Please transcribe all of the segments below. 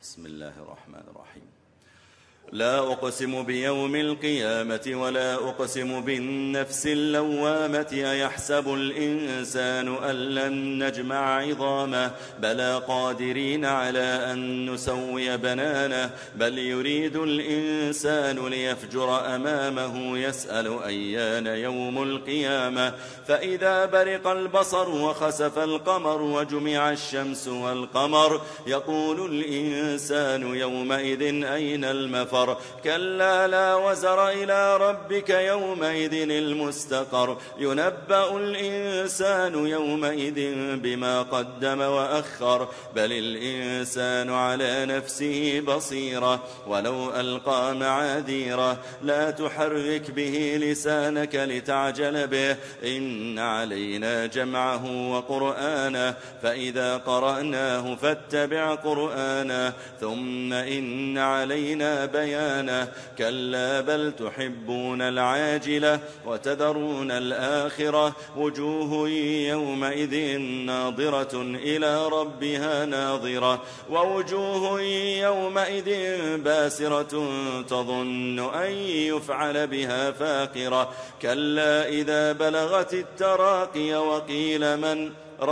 بسم الله الرحمن الرحيم. لا أقسم بيوم القيامة ولا أقسم بالنفس اللوامة أيحسب الإنسان أن لن نجمع عظامه بلى قادرين على أن نسوي بنانه بل يريد الإنسان ليفجر أمامه يسأل أيان يوم القيامة فإذا برق البصر وخسف القمر وجمع الشمس والقمر يقول الإنسان يومئذ أين المفر كلا لا وزر إلى ربك يومئذ المستقر ينبأ الإنسان يومئذ بما قدم وأخر بل الإنسان على نفسه بصيرة ولو ألقى معاذيره لا تحرك به لسانك لتعجل به إن علينا جمعه وقرآنه فإذا قرأناه فاتبع قرآنه ثم إن علينا بيانه كلا بل تحبون العاجلة وتذرون الآخرة وجوه يومئذ ناظرة إلى ربها ناظرة ووجوه يومئذ باسرة تظن أن يفعل بها فاقرة كلا إذا بلغت التراقي وقيل من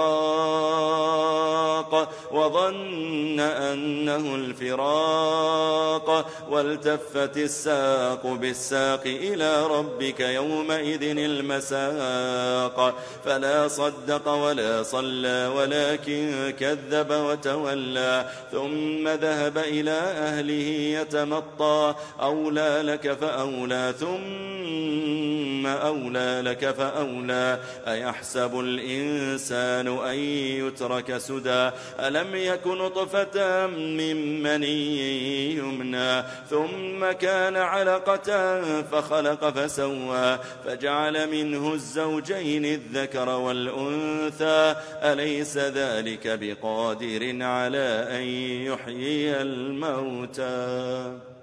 راق وظن أنه الفراق والتفت الساق بالساق إلى ربك يومئذ المساق فلا صدق ولا صلى ولكن كذب وتولى ثم ذهب إلى أهله يتمطى أولى لك فأولى ثم أولى لك فأولى أيحسب الإنسان أن يترك سدى ألم يكن نطفة من مني يمنى ثم كان علقة فخلق فسوى فجعل منه الزوجين الذكر والأنثى أليس ذلك بقادر على أن يحيي الموتى